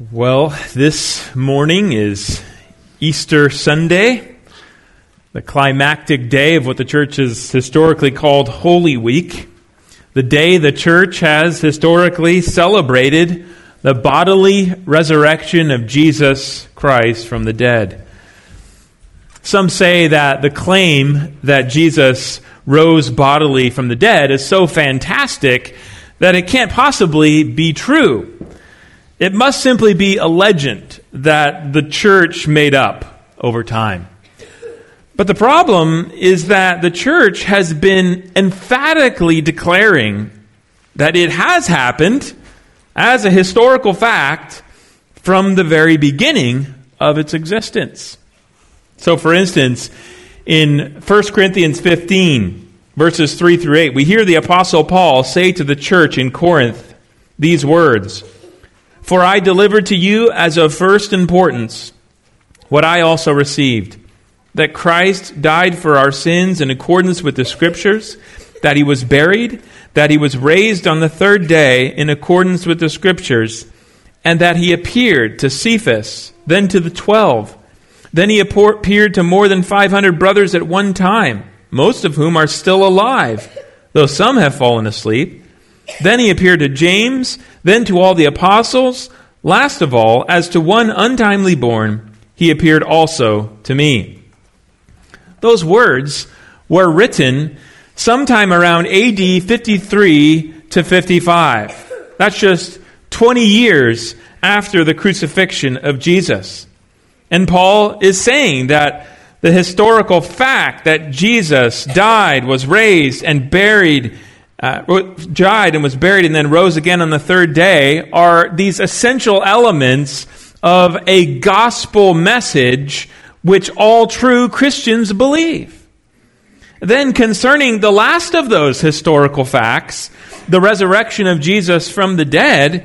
Well, this morning is Easter Sunday, the climactic day of what the church has historically called Holy Week, the day the church has historically celebrated the bodily resurrection of Jesus Christ from the dead. Some say that the claim that Jesus rose bodily from the dead is so fantastic that it can't possibly be true. It must simply be a legend that the church made up over time. But the problem is that the church has been emphatically declaring that it has happened as a historical fact from the very beginning of its existence. So, for instance, in 1 Corinthians 15, verses 3 through 8, we hear the Apostle Paul say to the church in Corinth these words, "For I delivered to you as of first importance what I also received, that Christ died for our sins in accordance with the Scriptures, that he was buried, that he was raised on the third day in accordance with the Scriptures, and that he appeared to Cephas, then to the 12. Then he appeared to more than 500 brothers at one time, most of whom are still alive, though some have fallen asleep. Then he appeared to James, then to all the apostles. Last of all, as to one untimely born, he appeared also to me." Those words were written sometime around AD 53 to 55. That's just 20 years after the crucifixion of Jesus. And Paul is saying that the historical fact that Jesus died, was raised, and buried, died and was buried and then rose again on the third day are these essential elements of a gospel message which all true Christians believe. Then concerning the last of those historical facts, the resurrection of Jesus from the dead,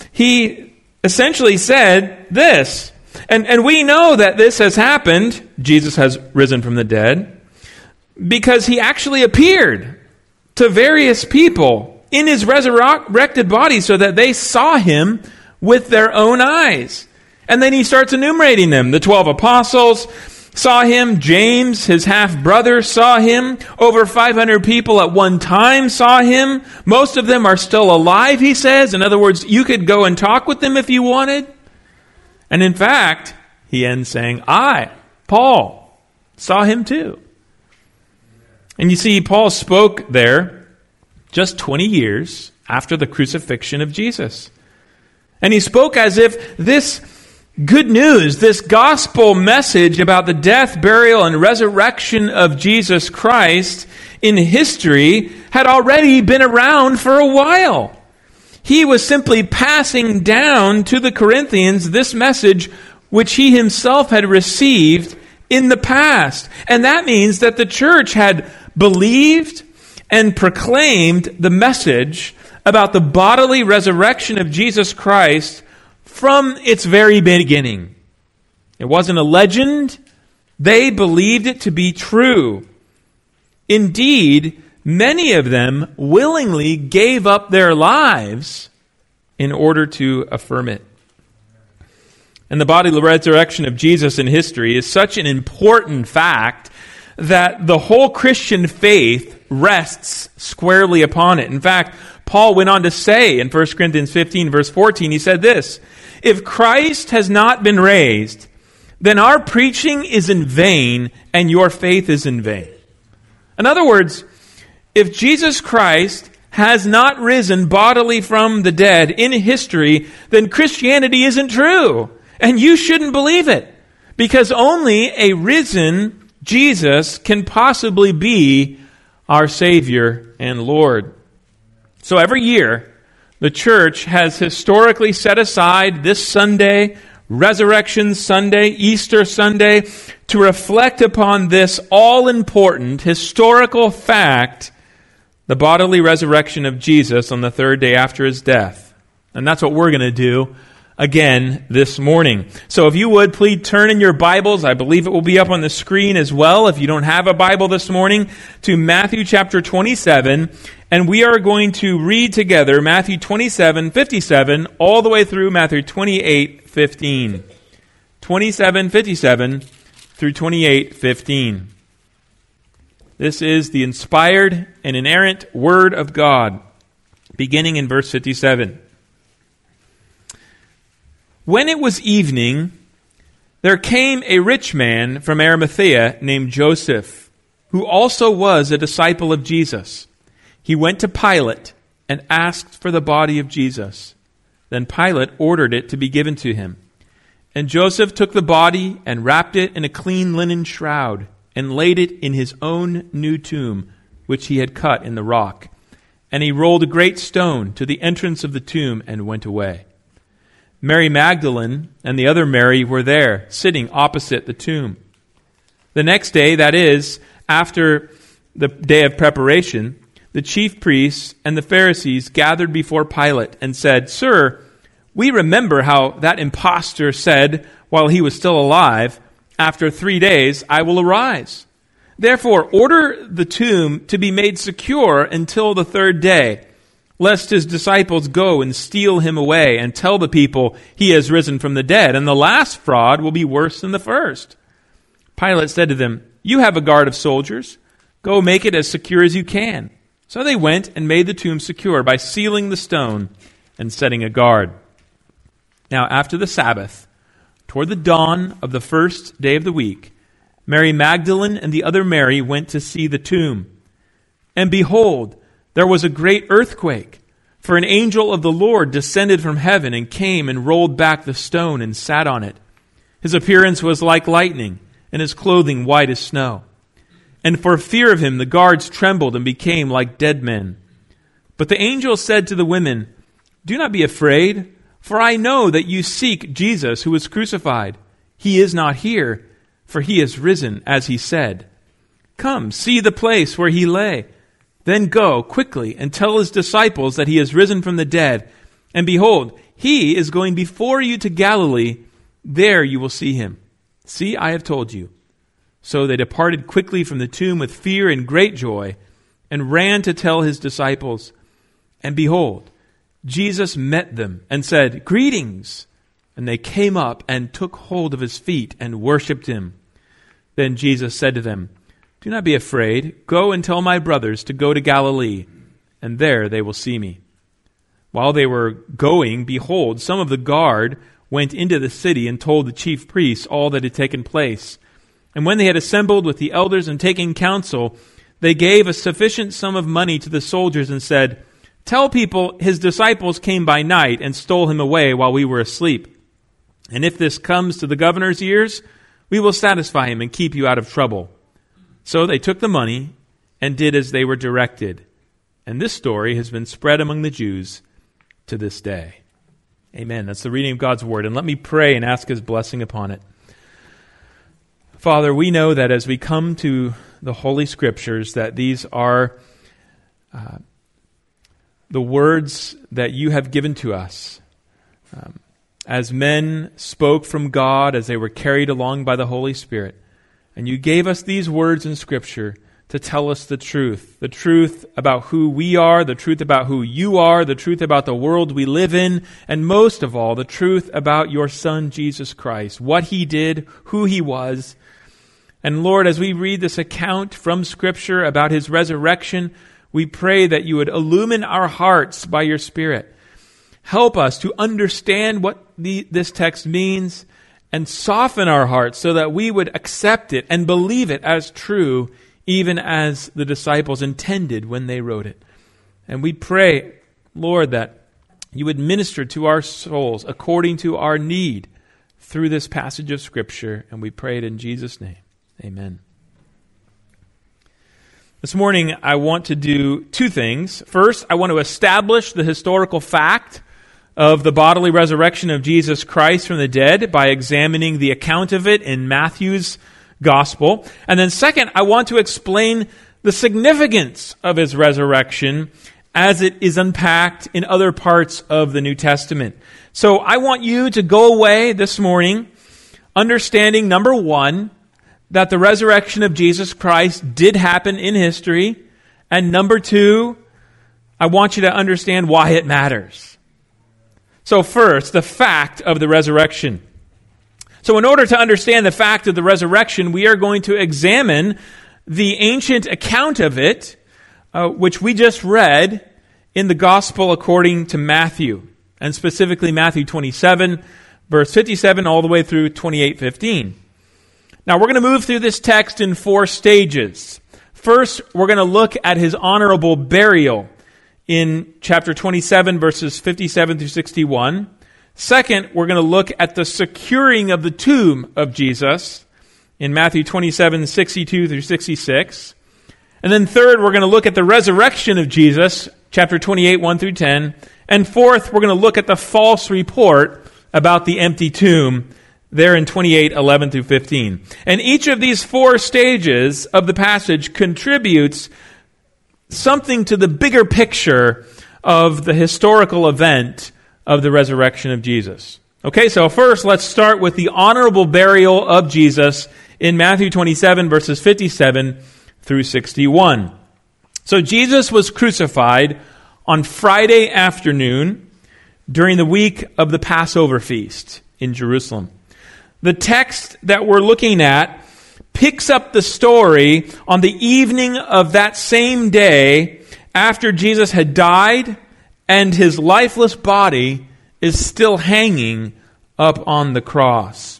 he essentially said this, and we know that this has happened, Jesus has risen from the dead, because he actually appeared to various people in his resurrected body so that they saw him with their own eyes. And then he starts enumerating them. The 12 apostles saw him. James, his half-brother, saw him. Over 500 people at one time saw him. Most of them are still alive, he says. In other words, you could go and talk with them if you wanted. And in fact, he ends saying, I, Paul, saw him too. And you see, Paul spoke there just 20 years after the crucifixion of Jesus. And he spoke as if this good news, this gospel message about the death, burial, and resurrection of Jesus Christ in history had already been around for a while. He was simply passing down to the Corinthians this message which he himself had received in the past. And that means that the church had believed and proclaimed the message about the bodily resurrection of Jesus Christ from its very beginning. It wasn't a legend. They believed it to be true. Indeed, many of them willingly gave up their lives in order to affirm it. And the bodily resurrection of Jesus in history is such an important fact that the whole Christian faith rests squarely upon it. In fact, Paul went on to say in 1 Corinthians 15, verse 14, he said this, "If Christ has not been raised, then our preaching is in vain and your faith is in vain." In other words, if Jesus Christ has not risen bodily from the dead in history, then Christianity isn't true. And you shouldn't believe it, because only a risen Jesus can possibly be our Savior and Lord. So every year, the church has historically set aside this Sunday, Resurrection Sunday, Easter Sunday, to reflect upon this all-important historical fact, the bodily resurrection of Jesus on the third day after his death. And that's what we're going to do again this morning. So if you would, please turn in your Bibles. I believe it will be up on the screen as well if you don't have a Bible this morning, to Matthew chapter 27. And we are going to read together Matthew 27:57 all the way through Matthew 28:15. 27:57 through 28:15. This is the inspired and inerrant Word of God, beginning in verse 57. When it was evening, there came a rich man from Arimathea named Joseph, who also was a disciple of Jesus. He went to Pilate and asked for the body of Jesus. Then Pilate ordered it to be given to him. And Joseph took the body and wrapped it in a clean linen shroud and laid it in his own new tomb, which he had cut in the rock. And he rolled a great stone to the entrance of the tomb and went away. Mary Magdalene and the other Mary were there, sitting opposite the tomb. The next day, that is, after the day of preparation, the chief priests and the Pharisees gathered before Pilate and said, "Sir, we remember how that impostor said while he was still alive, 'After 3 days I will arise.' Therefore, order the tomb to be made secure until the 3rd day, lest his disciples go and steal him away and tell the people he has risen from the dead, and the last fraud will be worse than the first." Pilate said to them, "You have a guard of soldiers. Go make it as secure as you can." So they went and made the tomb secure by sealing the stone and setting a guard. Now after the Sabbath, toward the dawn of the 1st day of the week, Mary Magdalene and the other Mary went to see the tomb. And behold, there was a great earthquake, for an angel of the Lord descended from heaven and came and rolled back the stone and sat on it. His appearance was like lightning, and his clothing white as snow. And for fear of him, the guards trembled and became like dead men. But the angel said to the women, "Do not be afraid, for I know that you seek Jesus who was crucified. He is not here, for he is risen, as he said. Come, see the place where he lay. Then go quickly and tell his disciples that he is risen from the dead. And behold, he is going before you to Galilee. There you will see him. See, I have told you." So they departed quickly from the tomb with fear and great joy, and ran to tell his disciples. And behold, Jesus met them and said, "Greetings." And they came up and took hold of his feet and worshipped him. Then Jesus said to them, "Do not be afraid. Go and tell my brothers to go to Galilee, and there they will see me." While they were going, behold, some of the guard went into the city and told the chief priests all that had taken place. And when they had assembled with the elders and taken counsel, they gave a sufficient sum of money to the soldiers and said, "Tell people his disciples came by night and stole him away while we were asleep. And if this comes to the governor's ears, we will satisfy him and keep you out of trouble." So they took the money and did as they were directed. And this story has been spread among the Jews to this day. Amen. That's the reading of God's Word. And let me pray and ask His blessing upon it. Father, we know that as we come to the Holy Scriptures, that these are the words that you have given to us. As men spoke from God, as they were carried along by the Holy Spirit. And you gave us these words in Scripture to tell us the truth about who we are, the truth about who you are, the truth about the world we live in, and most of all, the truth about your Son, Jesus Christ, what He did, who He was. And Lord, as we read this account from Scripture about His resurrection, we pray that you would illumine our hearts by your Spirit. Help us to understand what this text means and soften our hearts so that we would accept it and believe it as true, even as the disciples intended when they wrote it. And we pray, Lord, that you would minister to our souls according to our need through this passage of Scripture. And we pray it in Jesus' name. Amen. This morning, I want to do two things. First, I want to establish the historical fact of the bodily resurrection of Jesus Christ from the dead by examining the account of it in Matthew's Gospel. And then second, I want to explain the significance of His resurrection as it is unpacked in other parts of the New Testament. So I want you to go away this morning understanding, number one, that the resurrection of Jesus Christ did happen in history, and number two, I want you to understand why it matters. So first, the fact of the resurrection. So in order to understand the fact of the resurrection, we are going to examine the ancient account of it, which we just read in the Gospel according to Matthew, and specifically Matthew 27, verse 57, all the way through 28:15. Now, we're going to move through this text in 4 stages. First, we're going to look at his honorable burial in chapter 27, verses 57 through 61. Second, we're going to look at the securing of the tomb of Jesus in Matthew 27, 62 through 66. And then third, we're going to look at the resurrection of Jesus, chapter 28, 1 through 10. And fourth, we're going to look at the false report about the empty tomb there in 28, 11 through 15. And each of these 4 stages of the passage contributes something to the bigger picture of the historical event of the resurrection of Jesus. Okay, so first let's start with the honorable burial of Jesus in Matthew 27, verses 57 through 61. So Jesus was crucified on Friday afternoon during the week of the Passover feast in Jerusalem. The text that we're looking at picks up the story on the evening of that same day after Jesus had died and his lifeless body is still hanging up on the cross.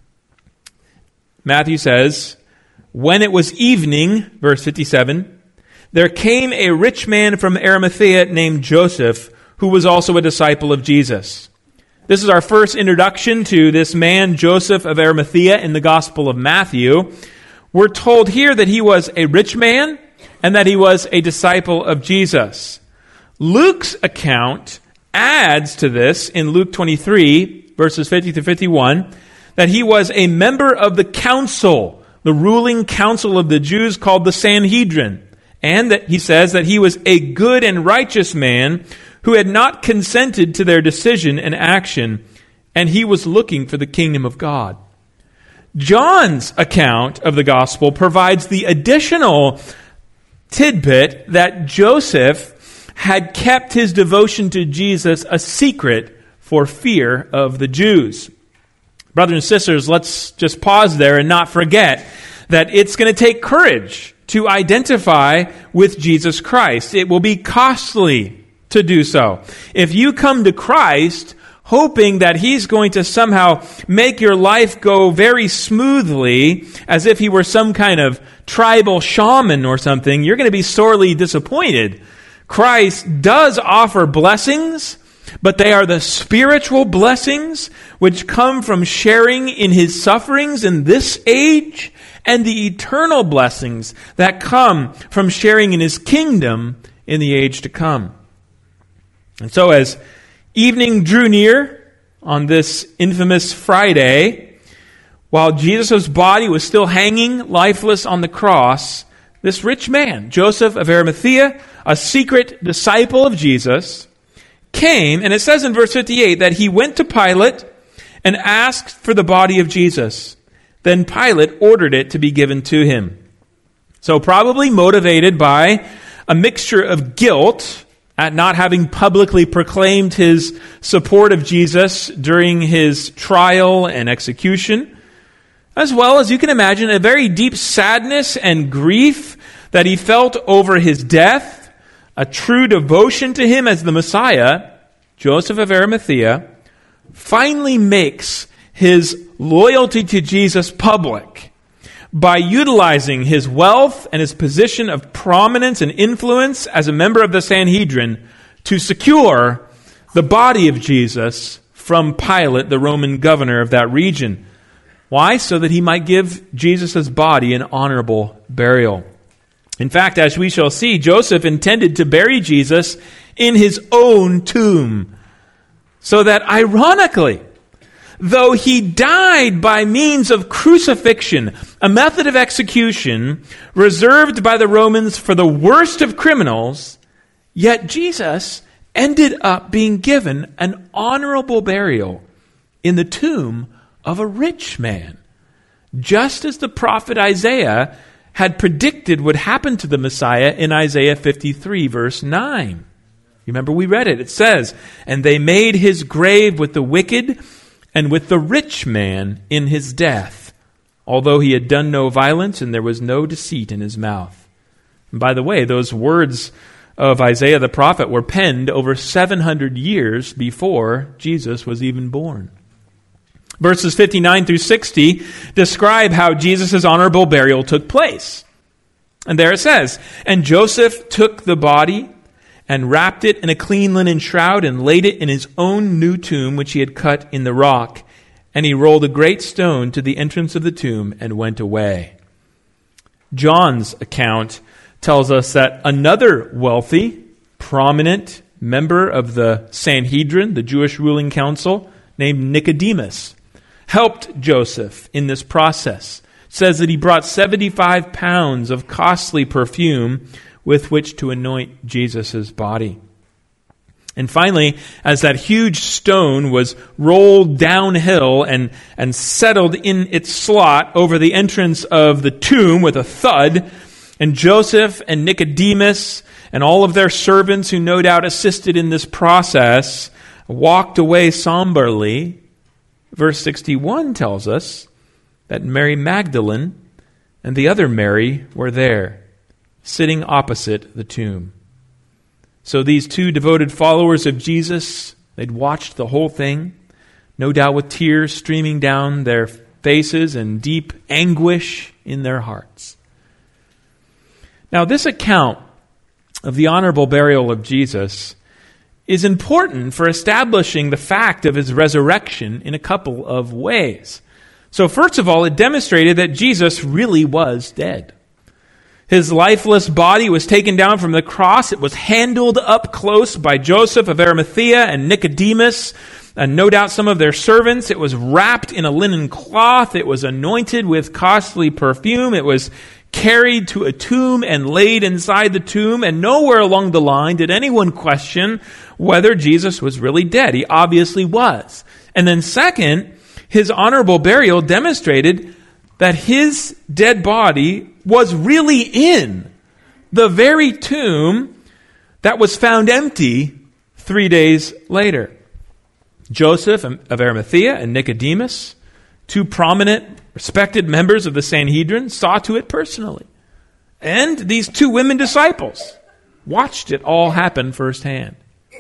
Matthew says, when it was evening, verse 57, there came a rich man from Arimathea named Joseph, who was also a disciple of Jesus. This is our first introduction to this man, Joseph of Arimathea, in the Gospel of Matthew. We're told here that he was a rich man and that he was a disciple of Jesus. Luke's account adds to this in Luke 23, verses 50 to 51, that he was a member of the council, the ruling council of the Jews called the Sanhedrin, and that he says that he was a good and righteous man who had not consented to their decision and action, and he was looking for the kingdom of God. John's account of the gospel provides the additional tidbit that Joseph had kept his devotion to Jesus a secret for fear of the Jews. Brothers and sisters, let's just pause there and not forget that it's going to take courage to identify with Jesus Christ. It will be costly to do so. If you come to Christ hoping that he's going to somehow make your life go very smoothly, as if he were some kind of tribal shaman or something, you're going to be sorely disappointed. Christ does offer blessings, but they are the spiritual blessings which come from sharing in his sufferings in this age, and the eternal blessings that come from sharing in his kingdom in the age to come. And so as evening drew near on this infamous Friday, while Jesus' body was still hanging lifeless on the cross, this rich man, Joseph of Arimathea, a secret disciple of Jesus, came, and it says in verse 58 that he went to Pilate and asked for the body of Jesus. Then Pilate ordered it to be given to him. So probably motivated by a mixture of guilt at not having publicly proclaimed his support of Jesus during his trial and execution, as well as, you can imagine, a very deep sadness and grief that he felt over his death, a true devotion to him as the Messiah, Joseph of Arimathea finally makes his loyalty to Jesus public by utilizing his wealth and his position of prominence and influence as a member of the Sanhedrin to secure the body of Jesus from Pilate, the Roman governor of that region. Why? So that he might give Jesus' body an honorable burial. In fact, as we shall see, Joseph intended to bury Jesus in his own tomb, so that ironically, though he died by means of crucifixion, a method of execution reserved by the Romans for the worst of criminals, yet Jesus ended up being given an honorable burial in the tomb of a rich man, just as the prophet Isaiah had predicted would happen to the Messiah in Isaiah 53, verse 9. Remember, we read it. It says, "And they made his grave with the wicked and with the rich man in his death, although he had done no violence and there was no deceit in his mouth." And by the way, those words of Isaiah the prophet were penned over 700 years before Jesus was even born. Verses 59 through 60 describe how Jesus' honorable burial took place. And there it says, "And Joseph took the body and wrapped it in a clean linen shroud and laid it in his own new tomb, which he had cut in the rock. And he rolled a great stone to the entrance of the tomb and went away." John's account tells us that another wealthy, prominent member of the Sanhedrin, the Jewish ruling council, named Nicodemus, helped Joseph in this process. It says that he brought 75 pounds of costly perfume with which to anoint Jesus' body. And finally, as that huge stone was rolled downhill and settled in its slot over the entrance of the tomb with a thud, and Joseph and Nicodemus and all of their servants who no doubt assisted in this process walked away somberly, verse 61 tells us that Mary Magdalene and the other Mary were there, sitting opposite the tomb. So these two devoted followers of Jesus, they'd watched the whole thing, no doubt with tears streaming down their faces and deep anguish in their hearts. Now, this account of the honorable burial of Jesus is important for establishing the fact of his resurrection in a couple of ways. So first of all, it demonstrated that Jesus really was dead. His lifeless body was taken down from the cross. It was handled up close by Joseph of Arimathea and Nicodemus, and no doubt some of their servants. It was wrapped in a linen cloth. It was anointed with costly perfume. It was carried to a tomb and laid inside the tomb, and nowhere along the line did anyone question whether Jesus was really dead. He obviously was. And then second, his honorable burial demonstrated that his dead body was really in the very tomb that was found empty 3 days later. Joseph of Arimathea and Nicodemus, two prominent, respected members of the Sanhedrin, saw to it personally. And these two women disciples watched it all happen firsthand.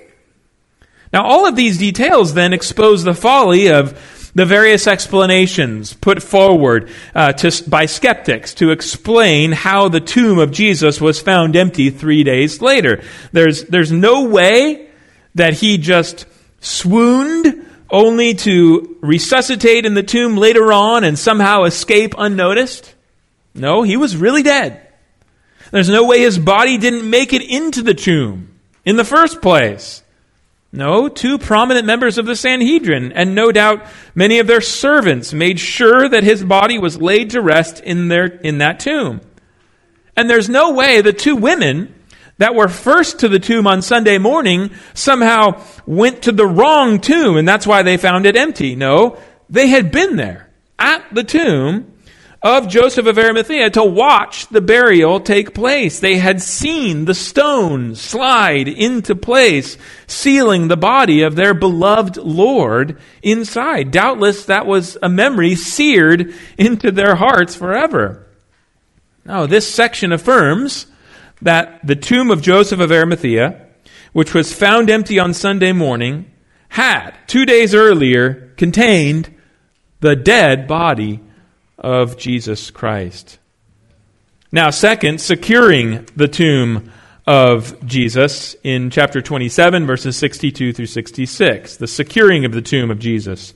Now, all of these details then expose the folly of the various explanations put forward by skeptics to explain how the tomb of Jesus was found empty 3 days later. There's no way that he just swooned only to resuscitate in the tomb later on and somehow escape unnoticed. No, he was really dead. There's no way his body didn't make it into the tomb in the first place. No, two prominent members of the Sanhedrin, and no doubt many of their servants, made sure that his body was laid to rest in that tomb. And there's no way the two women that were first to the tomb on Sunday morning somehow went to the wrong tomb, and that's why they found it empty. No, they had been there at the tomb of Joseph of Arimathea to watch the burial take place. They had seen the stone slide into place, sealing the body of their beloved Lord inside. Doubtless that was a memory seared into their hearts forever. Now, this section affirms that the tomb of Joseph of Arimathea, which was found empty on Sunday morning, had 2 days earlier contained the dead body of Jesus Christ. Now, second, securing the tomb of Jesus in chapter 27, verses 62 through 66. The securing of the tomb of Jesus.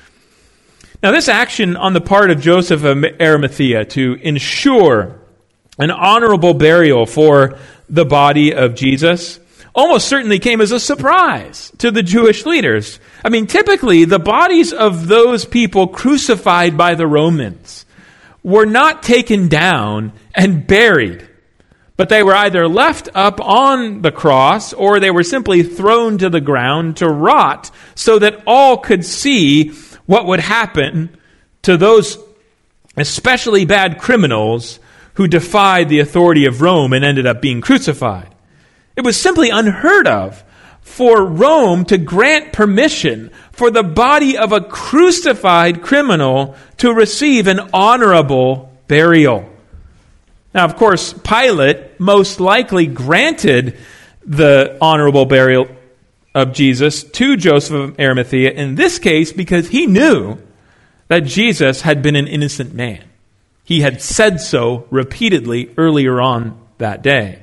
Now, this action on the part of Joseph of Arimathea to ensure an honorable burial for the body of Jesus almost certainly came as a surprise to the Jewish leaders. I mean, typically, the bodies of those people crucified by the Romans were not taken down and buried, but they were either left up on the cross or they were simply thrown to the ground to rot so that all could see what would happen to those especially bad criminals who defied the authority of Rome and ended up being crucified. It was simply unheard of for Rome to grant permission for the body of a crucified criminal to receive an honorable burial. Now, of course, Pilate most likely granted the honorable burial of Jesus to Joseph of Arimathea in this case because he knew that Jesus had been an innocent man. He had said so repeatedly earlier on that day.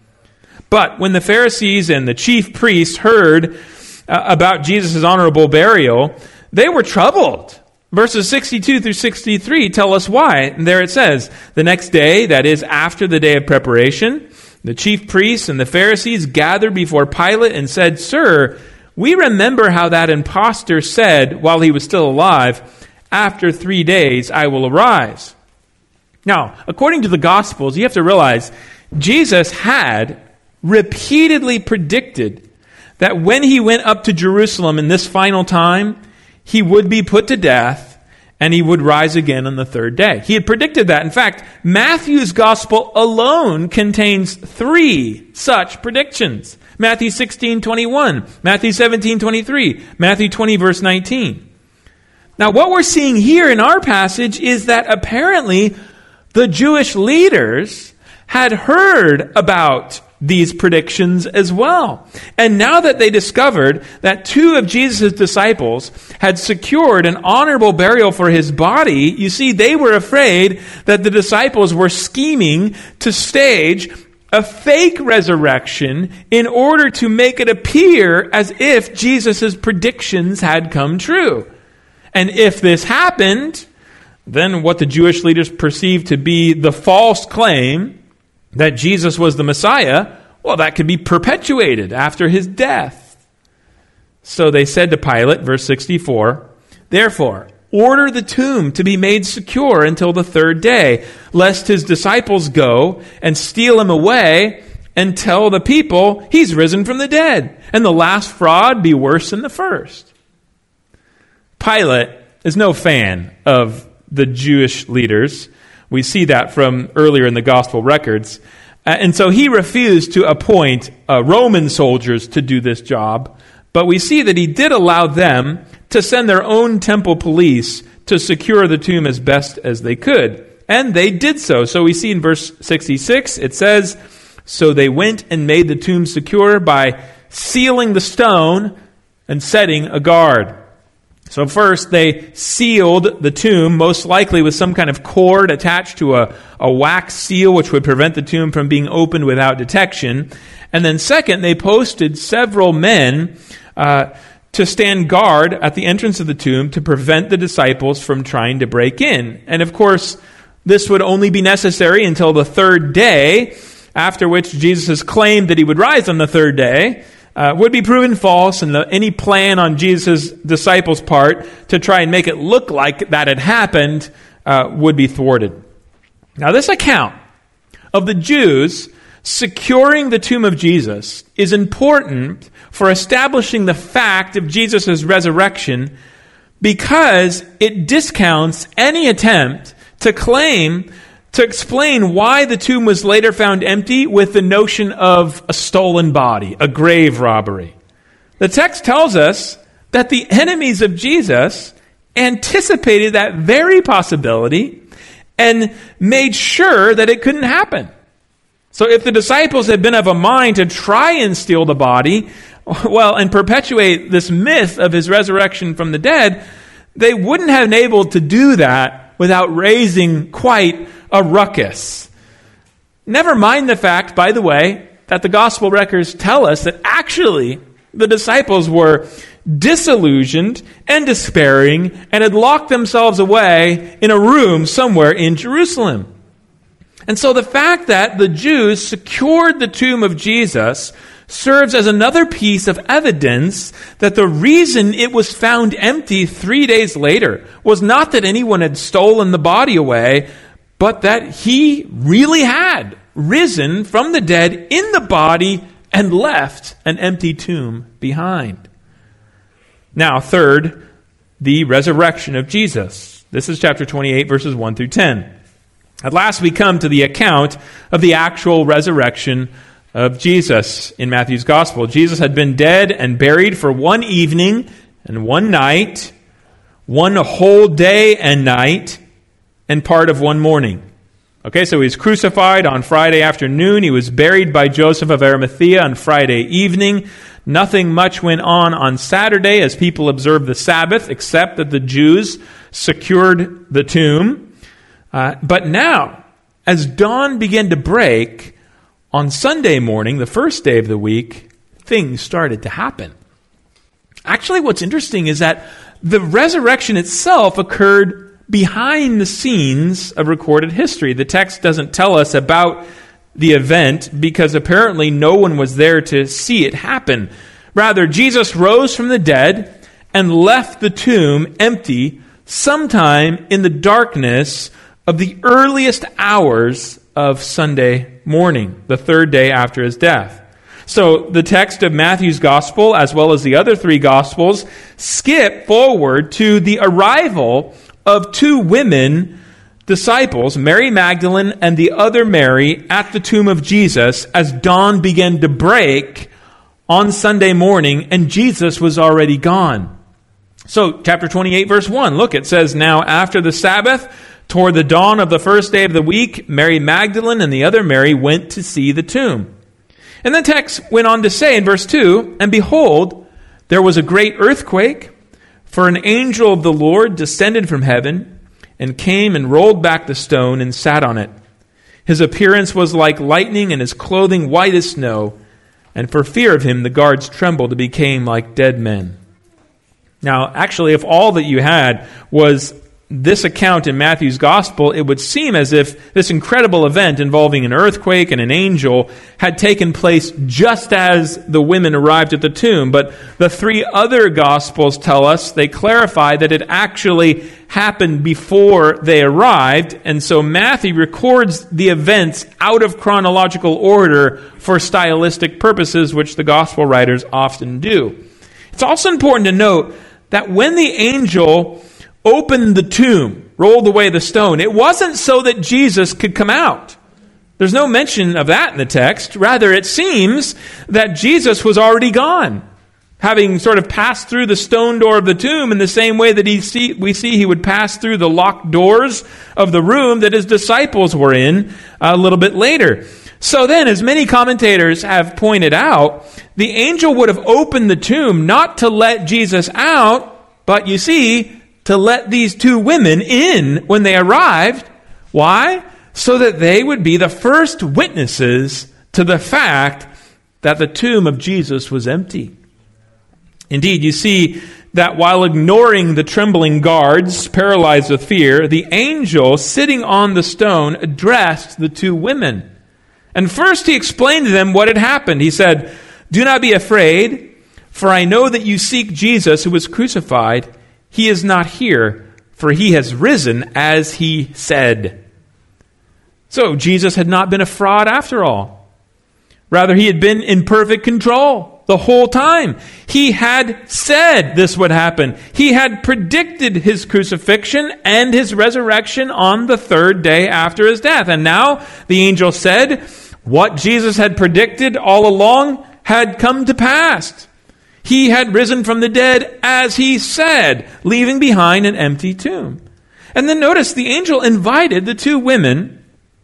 But when the Pharisees and the chief priests heard about Jesus' honorable burial, they were troubled. Verses 62 through 63 tell us why. And there it says, the next day, that is after the day of preparation, the chief priests and the Pharisees gathered before Pilate and said, "Sir, we remember how that impostor said while he was still alive, 'After 3 days I will arise.'" Now, according to the Gospels, you have to realize Jesus had repeatedly predicted that when he went up to Jerusalem in this final time, he would be put to death and he would rise again on the third day. He had predicted that. In fact, Matthew's gospel alone contains 3 such predictions. Matthew 16:21, Matthew 17:23, Matthew 20 verse 19. Now, what we're seeing here in our passage is that apparently the Jewish leaders had heard about these predictions as well. And now that they discovered that 2 of Jesus' disciples had secured an honorable burial for his body, you see, they were afraid that the disciples were scheming to stage a fake resurrection in order to make it appear as if Jesus' predictions had come true. And if this happened, then what the Jewish leaders perceived to be the false claim that Jesus was the Messiah, well, that could be perpetuated after his death. So they said to Pilate, verse 64, "Therefore, order the tomb to be made secure until the third day, lest his disciples go and steal him away and tell the people he's risen from the dead, and the last fraud be worse than the first." Pilate is no fan of the Jewish leaders. We see that from earlier in the gospel records. And so he refused to appoint Roman soldiers to do this job. But we see that he did allow them to send their own temple police to secure the tomb as best as they could. And they did so. So we see in verse 66, it says, "So they went and made the tomb secure by sealing the stone and setting a guard." So first, they sealed the tomb, most likely with some kind of cord attached to a wax seal, which would prevent the tomb from being opened without detection. And then second, they posted several men to stand guard at the entrance of the tomb to prevent the disciples from trying to break in. And of course, this would only be necessary until the third day, after which Jesus claimed that he would rise on the third day, would be proven false, and any plan on Jesus' disciples' part to try and make it look like that had happened would be thwarted. Now, this account of the Jews securing the tomb of Jesus is important for establishing the fact of Jesus' resurrection because it discounts any attempt to explain why the tomb was later found empty with the notion of a stolen body, a grave robbery. The text tells us that the enemies of Jesus anticipated that very possibility and made sure that it couldn't happen. So if the disciples had been of a mind to try and steal the body, well, and perpetuate this myth of his resurrection from the dead, they wouldn't have been able to do that without raising quite a ruckus. Never mind the fact, by the way, that the gospel records tell us that actually the disciples were disillusioned and despairing and had locked themselves away in a room somewhere in Jerusalem. And so the fact that the Jews secured the tomb of Jesus serves as another piece of evidence that the reason it was found empty 3 days later was not that anyone had stolen the body away, but that he really had risen from the dead in the body and left an empty tomb behind. Now, third, the resurrection of Jesus. This is chapter 28, verses 1 through 10. At last we come to the account of the actual resurrection of Jesus in Matthew's Gospel. Jesus had been dead and buried for one evening and one night, one whole day and night, and part of one morning. Okay, so he was crucified on Friday afternoon. He was buried by Joseph of Arimathea on Friday evening. Nothing much went on Saturday as people observed the Sabbath, except that the Jews secured the tomb. But now, as dawn began to break, on Sunday morning, the first day of the week, things started to happen. Actually, what's interesting is that the resurrection itself occurred behind the scenes of recorded history. The text doesn't tell us about the event because apparently no one was there to see it happen. Rather, Jesus rose from the dead and left the tomb empty sometime in the darkness of the earliest hours of Sunday morning, the third day after his death. So the text of Matthew's Gospel, as well as the other three Gospels, skip forward to the arrival of two women disciples, Mary Magdalene and the other Mary, at the tomb of Jesus as dawn began to break on Sunday morning, and Jesus was already gone. So, chapter 28, verse 1, look, it says, "Now after the Sabbath, toward the dawn of the first day of the week, Mary Magdalene and the other Mary went to see the tomb." And the text went on to say in verse 2, "And behold, there was a great earthquake, for an angel of the Lord descended from heaven and came and rolled back the stone and sat on it. His appearance was like lightning and his clothing white as snow. And for fear of him, the guards trembled and became like dead men." Now, actually, if all that you had was this account in Matthew's Gospel, it would seem as if this incredible event involving an earthquake and an angel had taken place just as the women arrived at the tomb. But the three other Gospels tell us, they clarify that it actually happened before they arrived. And so Matthew records the events out of chronological order for stylistic purposes, which the Gospel writers often do. It's also important to note that when the angel opened the tomb, rolled away the stone, it wasn't so that Jesus could come out. There's no mention of that in the text. Rather, it seems that Jesus was already gone, having sort of passed through the stone door of the tomb in the same way that we see he would pass through the locked doors of the room that his disciples were in a little bit later. So then, as many commentators have pointed out, the angel would have opened the tomb not to let Jesus out, but you see, to let these two women in when they arrived. Why? So that they would be the first witnesses to the fact that the tomb of Jesus was empty. Indeed, you see that while ignoring the trembling guards, paralyzed with fear, the angel sitting on the stone addressed the two women. And first he explained to them what had happened. He said, "Do not be afraid, for I know that you seek Jesus who was crucified. He is not here, for he has risen as he said." So Jesus had not been a fraud after all. Rather, he had been in perfect control the whole time. He had said this would happen. He had predicted his crucifixion and his resurrection on the third day after his death. And now the angel said what Jesus had predicted all along had come to pass. He had risen from the dead as he said, leaving behind an empty tomb. And then notice the angel invited the two women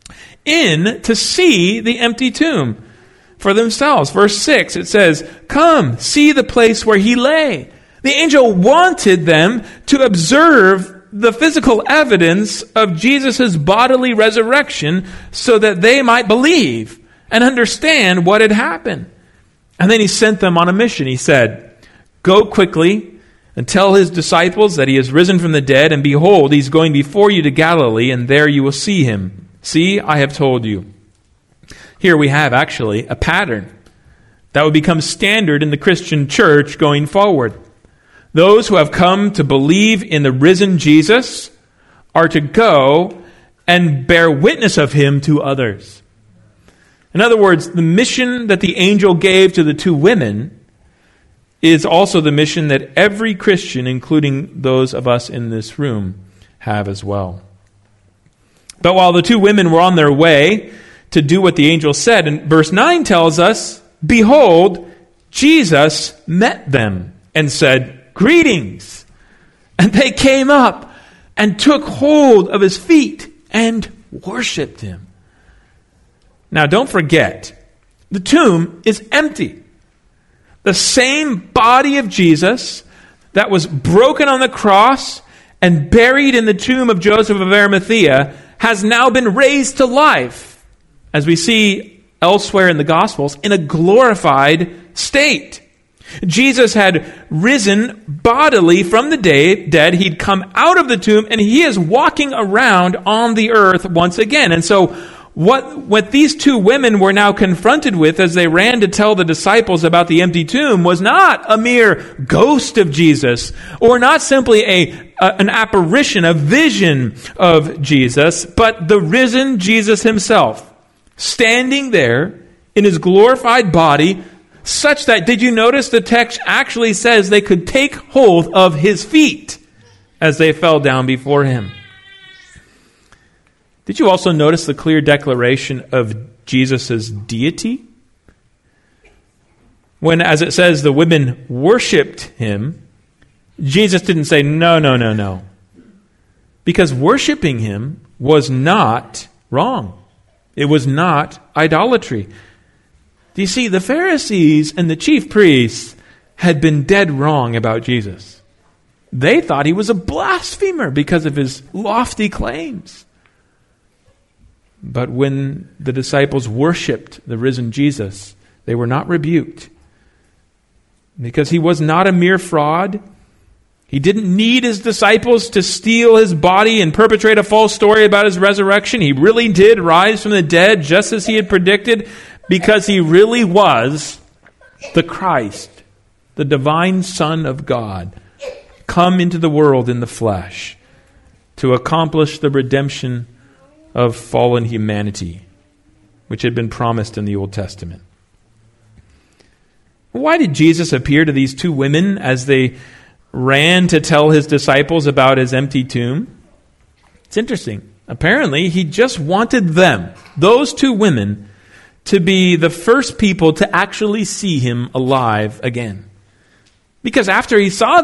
in to see the empty tomb for themselves. Verse 6, it says, "Come, see the place where he lay." The angel wanted them to observe the physical evidence of Jesus' bodily resurrection so that they might believe and understand what had happened. And then he sent them on a mission. He said, "Go quickly and tell his disciples that he has risen from the dead, and behold, he's going before you to Galilee, and there you will see him. See, I have told you." Here we have actually a pattern that would become standard in the Christian church going forward. Those who have come to believe in the risen Jesus are to go and bear witness of him to others. In other words, the mission that the angel gave to the two women is also the mission that every Christian, including those of us in this room, have as well. But while the two women were on their way to do what the angel said. And verse 9 tells us, behold, Jesus met them and said, greetings. And they came up and took hold of his feet and worshiped him. Now don't forget, the tomb is empty. The same body of Jesus that was broken on the cross and buried in the tomb of Joseph of Arimathea has now been raised to life, as we see elsewhere in the Gospels, in a glorified state. Jesus had risen bodily from the dead. He'd come out of the tomb, and he is walking around on the earth once again. And so what these two women were now confronted with as they ran to tell the disciples about the empty tomb was not a mere ghost of Jesus, or not simply an apparition, a vision of Jesus, but the risen Jesus himself, standing there in his glorified body, such that, did you notice the text actually says they could take hold of his feet as they fell down before him? Did you also notice the clear declaration of Jesus' deity? When, as it says, the women worshipped him, Jesus didn't say, no. Because worshiping him was not wrong. It was not idolatry. Do you see, the Pharisees and the chief priests had been dead wrong about Jesus. They thought he was a blasphemer because of his lofty claims. But when the disciples worshipped the risen Jesus, they were not rebuked. Because he was not a mere fraud. He didn't need his disciples to steal his body and perpetrate a false story about his resurrection. He really did rise from the dead just as he had predicted, because he really was the Christ, the divine Son of God, come into the world in the flesh to accomplish the redemption of fallen humanity, which had been promised in the Old Testament. Why did Jesus appear to these two women as they ran to tell his disciples about his empty tomb? It's interesting. Apparently, he just wanted them, those two women, to be the first people to actually see him alive again. Because after they saw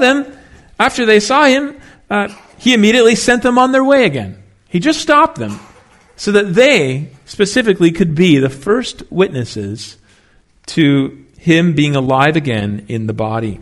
him, he immediately sent them on their way again. He just stopped them so that they specifically could be the first witnesses to him being alive again in the body.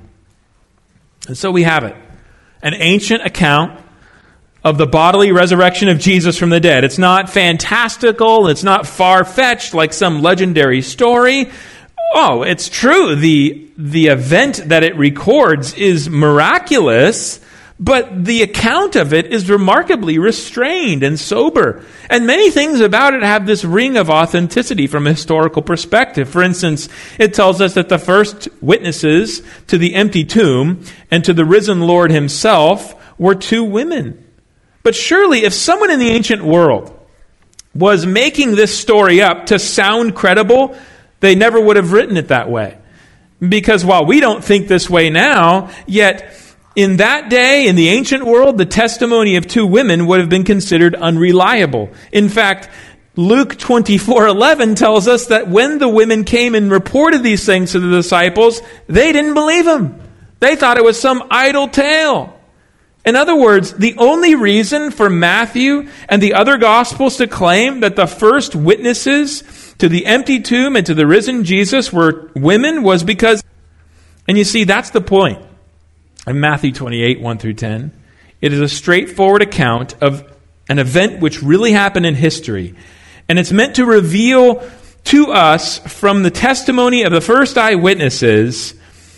And so we have it. An ancient account of the bodily resurrection of Jesus from the dead. It's not fantastical. It's not far-fetched like some legendary story. Oh, it's true. The event that it records is miraculous, but the account of it is remarkably restrained and sober. And many things about it have this ring of authenticity from a historical perspective. For instance, it tells us that the first witnesses to the empty tomb and to the risen Lord himself were two women. But surely, if someone in the ancient world was making this story up to sound credible, they never would have written it that way. Because while we don't think this way now, yet in that day, in the ancient world, the testimony of two women would have been considered unreliable. In fact, Luke 24:11 tells us that when the women came and reported these things to the disciples, they didn't believe them. They thought it was some idle tale. In other words, the only reason for Matthew and the other Gospels to claim that the first witnesses to the empty tomb and to the risen Jesus were women was because, and you see, that's the point. In Matthew 28, 1 through 10, it is a straightforward account of an event which really happened in history. And it's meant to reveal to us from the testimony of the first eyewitnesses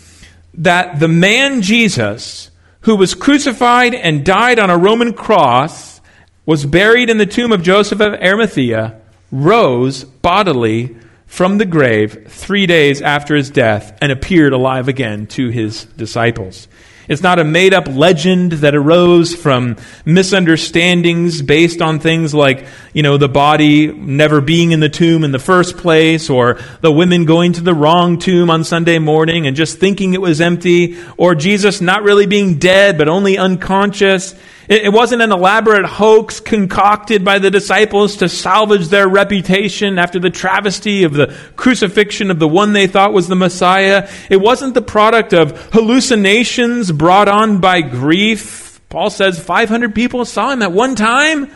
that the man Jesus, who was crucified and died on a Roman cross, was buried in the tomb of Joseph of Arimathea, rose bodily from the grave 3 days after his death and appeared alive again to his disciples. It's not a made-up legend that arose from misunderstandings based on things like, the body never being in the tomb in the first place, or the women going to the wrong tomb on Sunday morning and just thinking it was empty, or Jesus not really being dead but only unconscious. It wasn't an elaborate hoax concocted by the disciples to salvage their reputation after the travesty of the crucifixion of the one they thought was the Messiah. It wasn't the product of hallucinations brought on by grief. Paul says 500 people saw him at one time.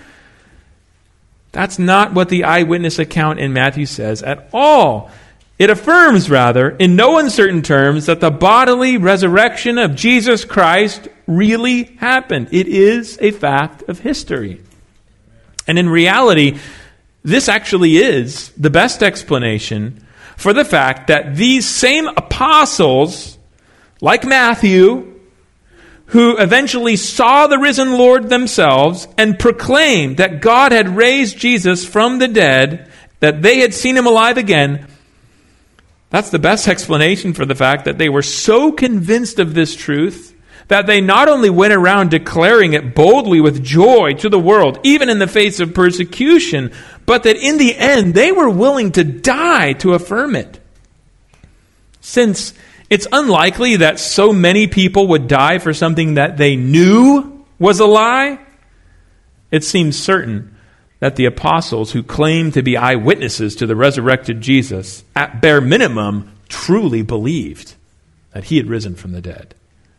That's not what the eyewitness account in Matthew says at all. It affirms, rather, in no uncertain terms, that the bodily resurrection of Jesus Christ really happened. It is a fact of history. And in reality, this actually is the best explanation for the fact that these same apostles, like Matthew, who eventually saw the risen Lord themselves and proclaimed that God had raised Jesus from the dead, that they had seen him alive again, that's the best explanation for the fact that they were so convinced of this truth that they not only went around declaring it boldly with joy to the world, even in the face of persecution, but that in the end they were willing to die to affirm it. Since it's unlikely that so many people would die for something that they knew was a lie, it seems certain that the apostles who claimed to be eyewitnesses to the resurrected Jesus, at bare minimum, truly believed that he had risen from the dead.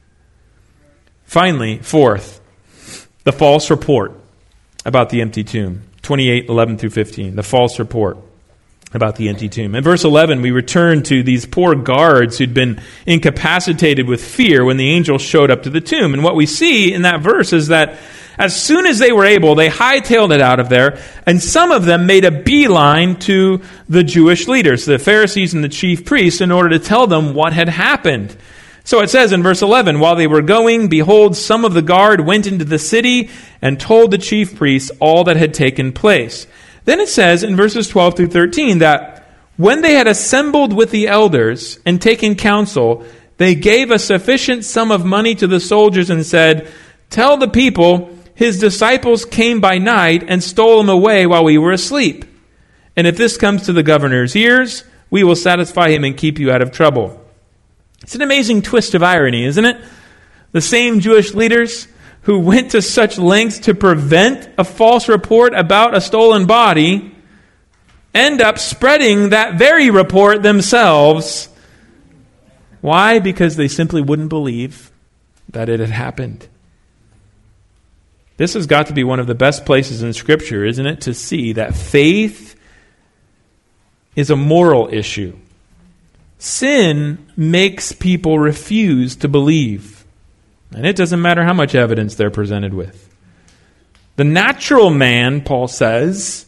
Finally, fourth, the false report about the empty tomb. 28:11 through 15, the false report about the empty tomb. In verse 11, we return to these poor guards who'd been incapacitated with fear when the angel showed up to the tomb. And what we see in that verse is that as soon as they were able, they hightailed it out of there, and some of them made a beeline to the Jewish leaders, the Pharisees and the chief priests, in order to tell them what had happened. So it says in verse 11, while they were going, behold, some of the guard went into the city and told the chief priests all that had taken place. Then it says in verses 12 through 13 that when they had assembled with the elders and taken counsel, they gave a sufficient sum of money to the soldiers and said, tell the people, his disciples came by night and stole him away while we were asleep. And if this comes to the governor's ears, we will satisfy him and keep you out of trouble. It's an amazing twist of irony, isn't it? The same Jewish leaders who went to such lengths to prevent a false report about a stolen body end up spreading that very report themselves. Why? Because they simply wouldn't believe that it had happened. This has got to be one of the best places in Scripture, isn't it, to see that faith is a moral issue. Sin makes people refuse to believe. And it doesn't matter how much evidence they're presented with. The natural man, Paul says,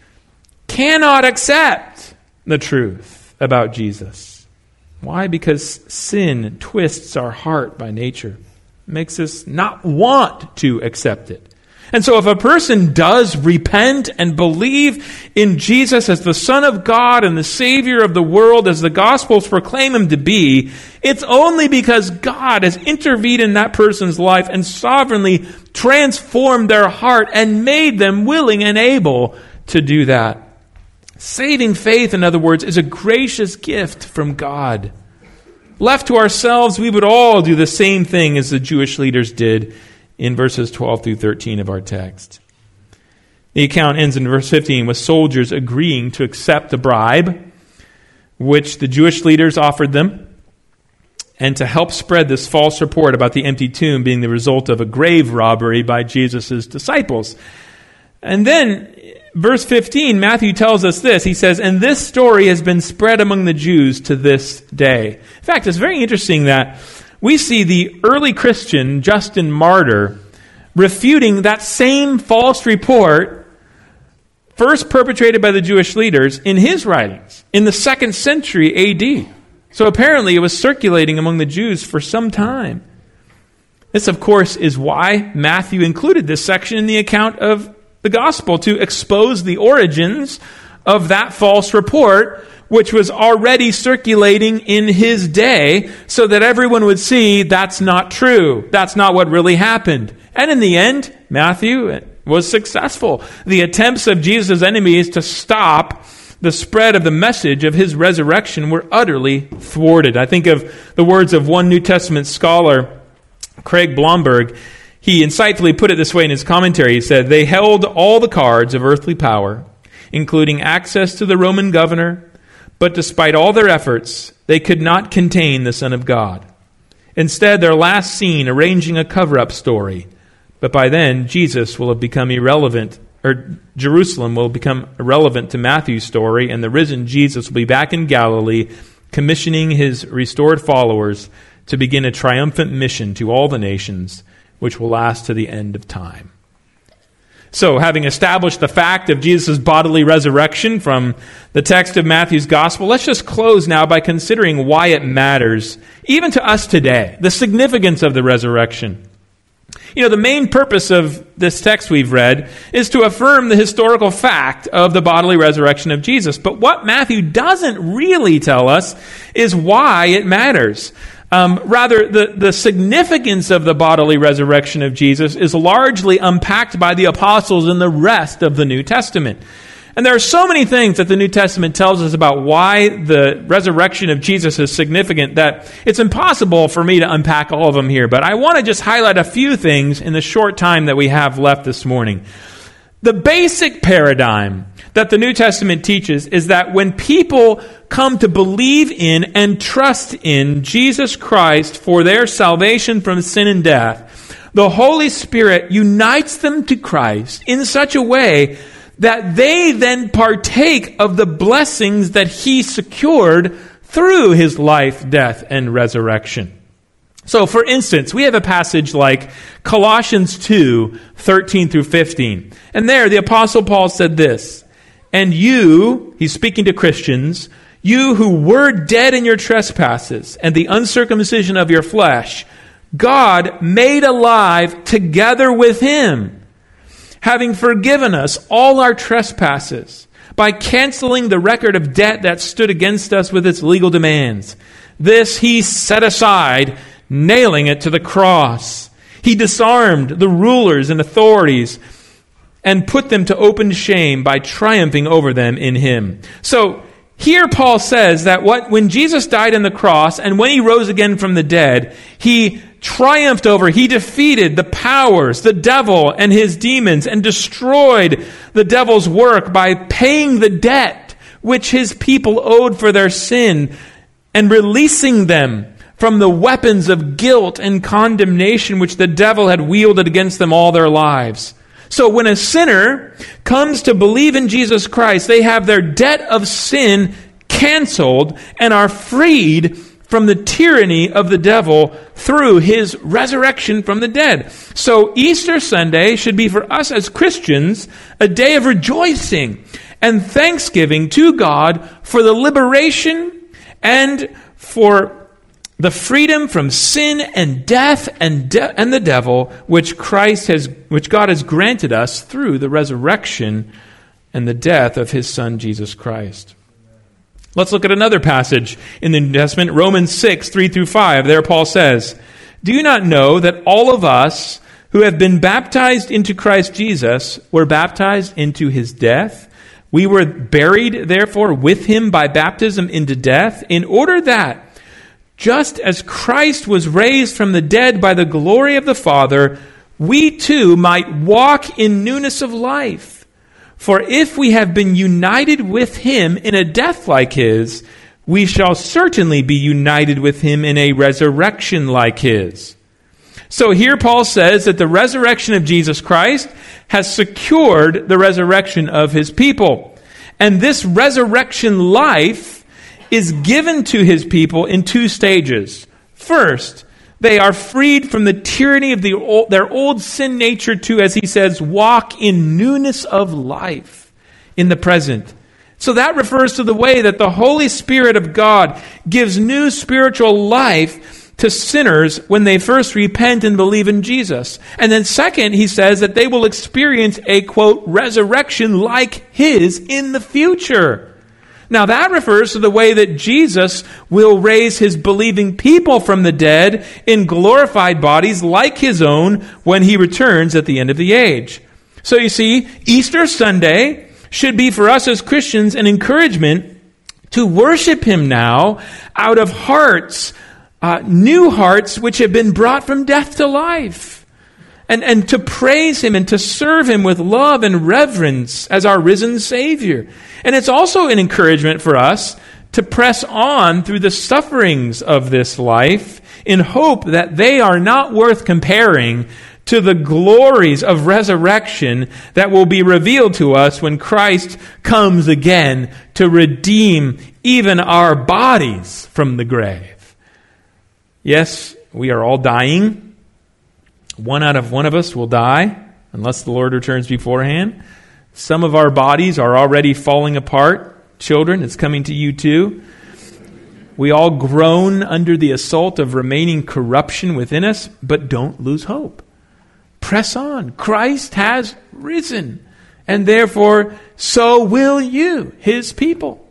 cannot accept the truth about Jesus. Why? Because sin twists our heart by nature. It makes us not want to accept it. And so if a person does repent and believe in Jesus as the Son of God and the Savior of the world, as the Gospels proclaim him to be, it's only because God has intervened in that person's life and sovereignly transformed their heart and made them willing and able to do that. Saving faith, in other words, is a gracious gift from God. Left to ourselves, we would all do the same thing as the Jewish leaders did in verses 12 through 13 of our text. The account ends in verse 15 with soldiers agreeing to accept a bribe, which the Jewish leaders offered them, and to help spread this false report about the empty tomb being the result of a grave robbery by Jesus' disciples. And then, verse 15, Matthew tells us this. He says, and this story has been spread among the Jews to this day. In fact, it's very interesting that we see the early Christian, Justin Martyr, refuting that same false report first perpetrated by the Jewish leaders in his writings in the 2nd century A.D. So apparently it was circulating among the Jews for some time. This, of course, is why Matthew included this section in the account of the gospel, to expose the origins of that false report, which was already circulating in his day, so that everyone would see that's not true. That's not what really happened. And in the end, Matthew was successful. The attempts of Jesus' enemies to stop the spread of the message of his resurrection were utterly thwarted. I think of the words of one New Testament scholar, Craig Blomberg. He insightfully put it this way in his commentary. He said, "They held all the cards of earthly power, including access to the Roman governor, but despite all their efforts, they could not contain the Son of God. Instead, they're last seen arranging a cover-up story. But by then, Jesus will have become irrelevant, or Jerusalem will become irrelevant to Matthew's story, and the risen Jesus will be back in Galilee, commissioning his restored followers to begin a triumphant mission to all the nations, which will last to the end of time." So, having established the fact of Jesus' bodily resurrection from the text of Matthew's gospel, let's just close now by considering why it matters, even to us today, the significance of the resurrection. You know, the main purpose of this text we've read is to affirm the historical fact of the bodily resurrection of Jesus. But what Matthew doesn't really tell us is why it matters. Rather, the significance of the bodily resurrection of Jesus is largely unpacked by the apostles in the rest of the New Testament. And there are so many things that the New Testament tells us about why the resurrection of Jesus is significant that it's impossible for me to unpack all of them here. But I want to just highlight a few things in the short time that we have left this morning. The basic paradigm that the New Testament teaches is that when people come to believe in and trust in Jesus Christ for their salvation from sin and death, the Holy Spirit unites them to Christ in such a way that they then partake of the blessings that he secured through his life, death, and resurrection. So, for instance, we have a passage like Colossians 2, 13 through 15. And there, the Apostle Paul said this, "And you," he's speaking to Christians, "you who were dead in your trespasses and the uncircumcision of your flesh, God made alive together with him, having forgiven us all our trespasses by canceling the record of debt that stood against us with its legal demands. This he set aside, nailing it to the cross. He disarmed the rulers and authorities and put them to open shame by triumphing over them in him." So here Paul says that when Jesus died on the cross and when he rose again from the dead, he triumphed over, he defeated the powers, the devil and his demons, and destroyed the devil's work by paying the debt which his people owed for their sin and releasing them from the weapons of guilt and condemnation which the devil had wielded against them all their lives. So when a sinner comes to believe in Jesus Christ, they have their debt of sin canceled and are freed from the tyranny of the devil through his resurrection from the dead. So Easter Sunday should be for us as Christians a day of rejoicing and thanksgiving to God for the liberation and for the freedom from sin and death and the devil, which God has granted us through the resurrection and the death of his Son, Jesus Christ. Let's look at another passage in the New Testament, Romans 6, 3 through 5. There Paul says, "Do you not know that all of us who have been baptized into Christ Jesus were baptized into his death? We were buried, therefore, with him by baptism into death, in order that, just as Christ was raised from the dead by the glory of the Father, we too might walk in newness of life. For if we have been united with him in a death like his, we shall certainly be united with him in a resurrection like his." So here Paul says that the resurrection of Jesus Christ has secured the resurrection of his people. And this resurrection life is given to his people in two stages. First, they are freed from the tyranny of their old sin nature to, as he says, walk in newness of life in the present. So that refers to the way that the Holy Spirit of God gives new spiritual life to sinners when they first repent and believe in Jesus. And then second, he says that they will experience a, quote, resurrection like his in the future. Now that refers to the way that Jesus will raise his believing people from the dead in glorified bodies like his own when he returns at the end of the age. So you see, Easter Sunday should be for us as Christians an encouragement to worship him now out of hearts, new hearts which have been brought from death to life. and to praise Him and to serve Him with love and reverence as our risen Savior. And it's also an encouragement for us to press on through the sufferings of this life in hope that they are not worth comparing to the glories of resurrection that will be revealed to us when Christ comes again to redeem even our bodies from the grave. Yes, we are all dying. One of us will die, unless the Lord returns beforehand. Some of our bodies are already falling apart. Children, it's coming to you too. We all groan under the assault of remaining corruption within us, but don't lose hope. Press on. Christ has risen, and therefore so will you, His people.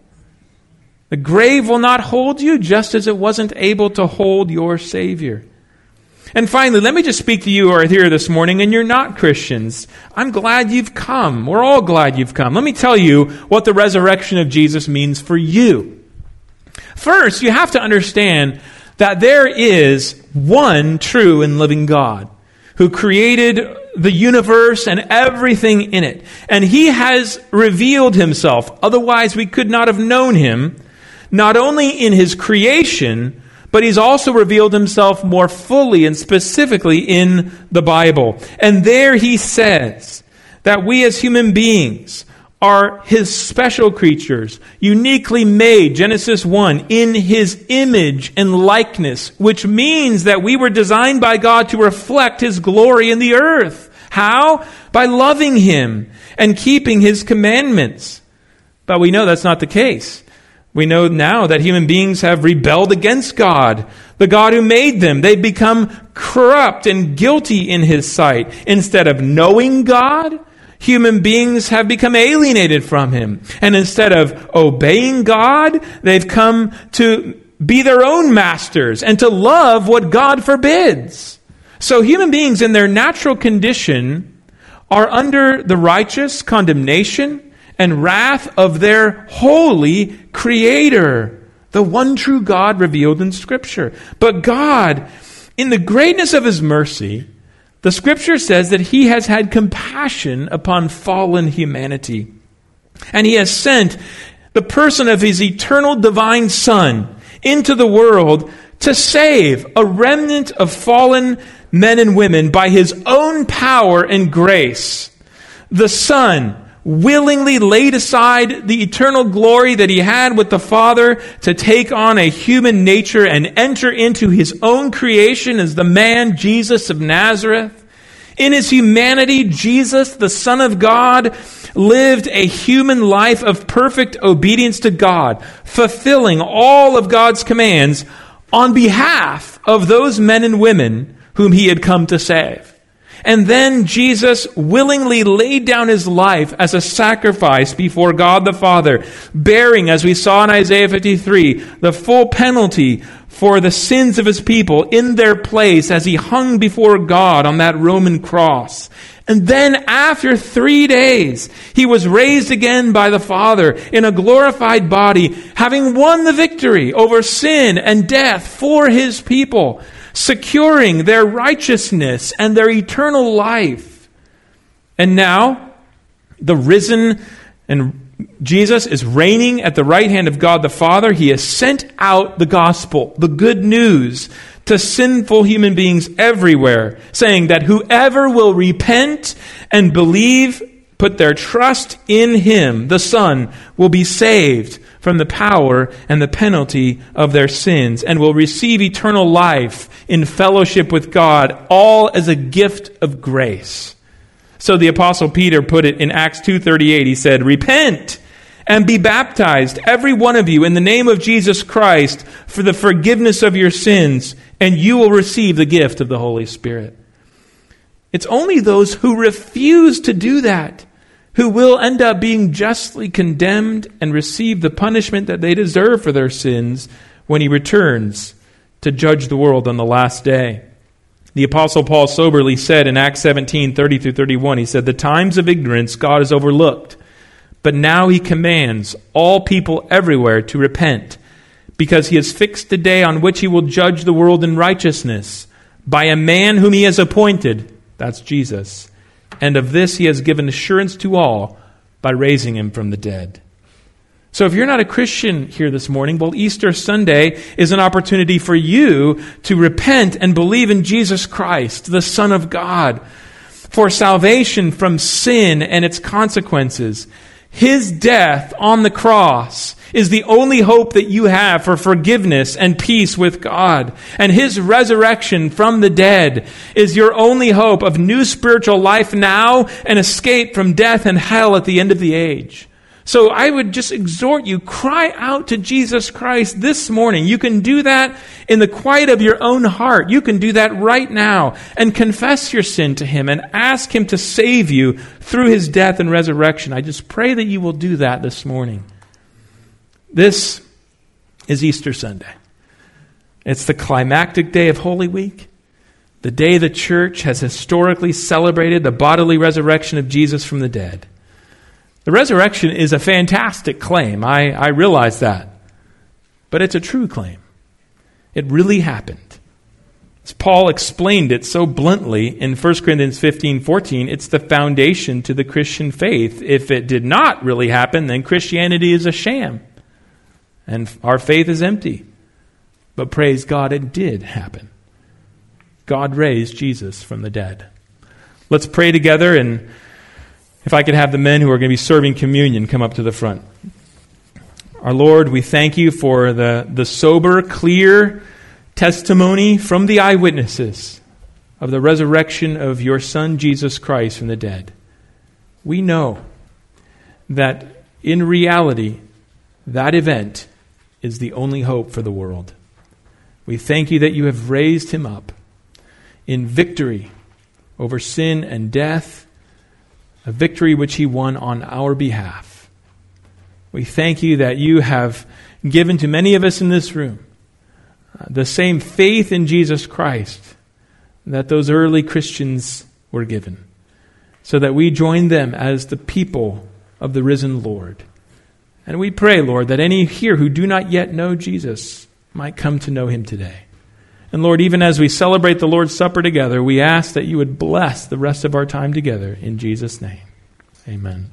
The grave will not hold you, just as it wasn't able to hold your Savior. And finally, let me just speak to you who are here this morning and you're not Christians. I'm glad you've come. We're all glad you've come. Let me tell you what the resurrection of Jesus means for you. First, you have to understand that there is one true and living God who created the universe and everything in it. And He has revealed Himself. Otherwise, we could not have known Him, not only in His creation, but He's also revealed Himself more fully and specifically in the Bible. And there He says that we as human beings are His special creatures, uniquely made, Genesis 1, in His image and likeness, which means that we were designed by God to reflect His glory in the earth. How? By loving Him and keeping His commandments. But we know that's not the case. We know now that human beings have rebelled against God, the God who made them. They've become corrupt and guilty in His sight. Instead of knowing God, human beings have become alienated from Him. And instead of obeying God, they've come to be their own masters and to love what God forbids. So human beings in their natural condition are under the righteous condemnation and wrath of their holy Creator, the one true God revealed in Scripture. But God, in the greatness of His mercy, the Scripture says that He has had compassion upon fallen humanity. And He has sent the person of His eternal divine Son into the world to save a remnant of fallen men and women by His own power and grace. The Son willingly laid aside the eternal glory that He had with the Father to take on a human nature and enter into His own creation as the man Jesus of Nazareth. In His humanity, Jesus, the Son of God, lived a human life of perfect obedience to God, fulfilling all of God's commands on behalf of those men and women whom He had come to save. And then Jesus willingly laid down His life as a sacrifice before God the Father, bearing, as we saw in Isaiah 53, the full penalty for the sins of His people in their place as He hung before God on that Roman cross. And then after 3 days, He was raised again by the Father in a glorified body, having won the victory over sin and death for His people, securing their righteousness and their eternal life. And now, the risen and Jesus is reigning at the right hand of God the Father. He has sent out the gospel, the good news, to sinful human beings everywhere, saying that whoever will repent and believe, put their trust in Him, the Son, will be saved from the power and the penalty of their sins and will receive eternal life in fellowship with God, all as a gift of grace. So the Apostle Peter put it in Acts 2:38. He said, "Repent and be baptized, every one of you, in the name of Jesus Christ for the forgiveness of your sins, and you will receive the gift of the Holy Spirit." It's only those who refuse to do that who will end up being justly condemned and receive the punishment that they deserve for their sins when He returns to judge the world on the last day. The Apostle Paul soberly said in Acts 17:30-31, he said, "The times of ignorance God has overlooked, but now He commands all people everywhere to repent, because He has fixed the day on which He will judge the world in righteousness by a man whom He has appointed, That's Jesus. And of this he has given assurance to all by raising him from the dead. So if you're not a Christian here this morning, well, Easter Sunday is an opportunity for you to repent and believe in Jesus Christ, the Son of God, for salvation from sin and its consequences. His death on the cross is the only hope that you have for forgiveness and peace with God. And His resurrection from the dead is your only hope of new spiritual life now and escape from death and hell at the end of the age. So I would just exhort you, cry out to Jesus Christ this morning. You can do that in the quiet of your own heart. You can do that right now and confess your sin to Him and ask Him to save you through His death and resurrection. I just pray that you will do that this morning. This is Easter Sunday. It's the climactic day of Holy Week, the day the church has historically celebrated the bodily resurrection of Jesus from the dead. The resurrection is a fantastic claim. I realize that. But it's a true claim. It really happened. As Paul explained it so bluntly in 1 Corinthians 15:14, it's the foundation to the Christian faith. If it did not really happen, then Christianity is a sham. And our faith is empty. But praise God, it did happen. God raised Jesus from the dead. Let's pray together, and if I could have the men who are going to be serving communion come up to the front. Our Lord, we thank you for the sober, clear testimony from the eyewitnesses of the resurrection of your Son, Jesus Christ, from the dead. We know that in reality, that event is the only hope for the world. We thank you that you have raised him up in victory over sin and death, a victory which he won on our behalf. We thank you that you have given to many of us in this room the same faith in Jesus Christ that those early Christians were given, so that we join them as the people of the risen Lord. And we pray, Lord, that any here who do not yet know Jesus might come to know him today. And Lord, even as we celebrate the Lord's Supper together, we ask that you would bless the rest of our time together in Jesus' name. Amen.